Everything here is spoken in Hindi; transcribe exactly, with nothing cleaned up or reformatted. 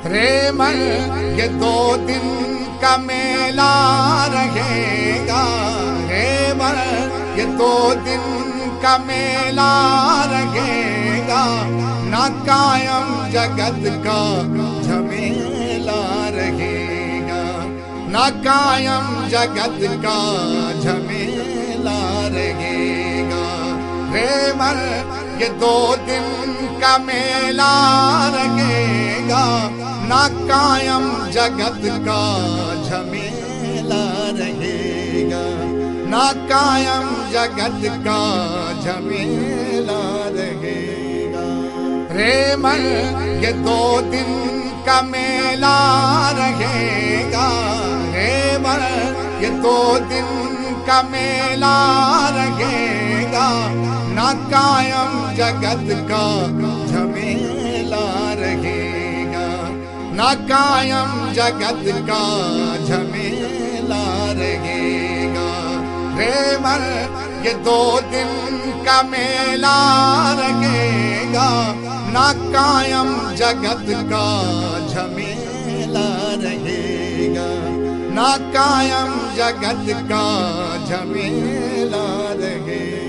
रे मन ये दो दिन का मेला रहेगा। रे मन ये दो दिन का मेला रहेगा। ना कायम जगत का झमेला रहेगा। ना कायम जगत का झमेला रहेगा। रे मन ये दो दिन का मेला रहेगा। ना कायम जगत का झमेला रहेगा। ना कायम जगत का झमेला रहेगा। रे मन ये दो दिन का मेला रहेगा। रे मन ये दो दिन का मेला रहेगा। ना कायम जगत का झमेला रहेगा। ना कायम जगत का झमेला रहेगा। रे मन ये दो दिन का मेला रहेगा। ना कायम जगत का झमेला रहेगा। ना कायम जगत का झमेला रहेगा।